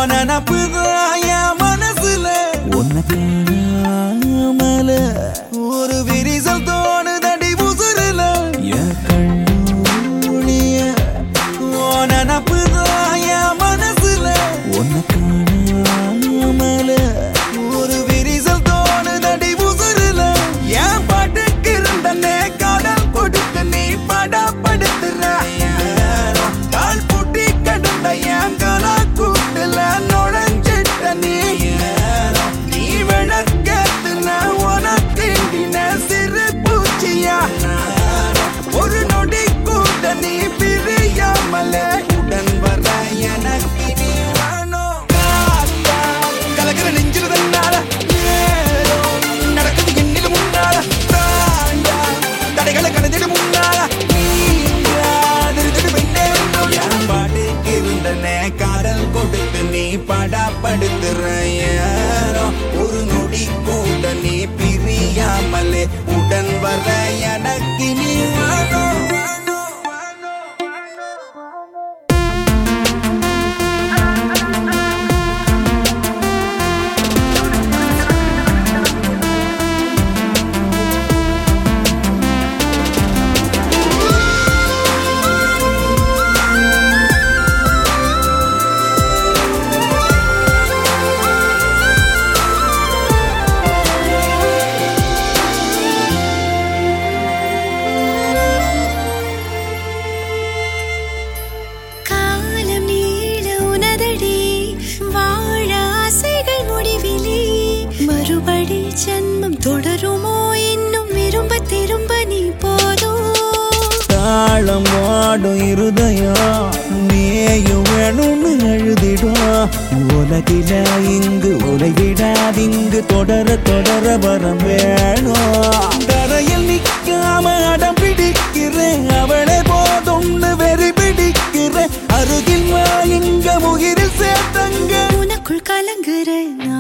நினப்புதான் என் மனசுல உன்னை காணாமல ஒரு விரிசல் தோணுதடி உசுருல என் கண்ணூழிய நினப்புதான் என் மனசுல உன்னை காணாமல ஒரு விரிசல் தோணுதடி உசுருல என் பாட்டுக்கு இருந்தனே காதல் கொடுத்து நீ படப்படுத்துற கால் பூட்டி கடந்த என் கலா கூட்டுல நுழைஞ்சிட்ட நீ விளக்கத்துல உனக்கிண்டின சிறு பூச்சியா ஒரு நொடி கூட நீ பிரியாமல உடன் வர எனக்கு நீ வேணும் கலக்கிற நெஞ்சில் தன்னால நடக்குது என்னில முன்னால தடைகளை கடந்திட முன்னால என் பாட்டுக்கு இருந்தனே காதல் கொடுத்து நீ படப்படுத்துற ஒரு நொடி கூட நீ பிரியாமலே உடன் வர எனக்கு நீ வேணும் ஜன்மம் தொடருமோ இன்னும் விரும்ப திரும்ப நீ போதும் தாளம் வாடும் இருதயம் நீயும் வேணும்னு எழுதிடும் உலகில இங்கு உலகிடாதிங்கு தொடர தொடர வரம் வேணும் தரையில் நிற்காம அடம் பிடிக்கிறேன் அவளை போதும்னு வெறி பிடிக்கிறேன் அருகில் இங்க முகிரில் சேர்த்தங்க உனக்குள் கலங்குறேன்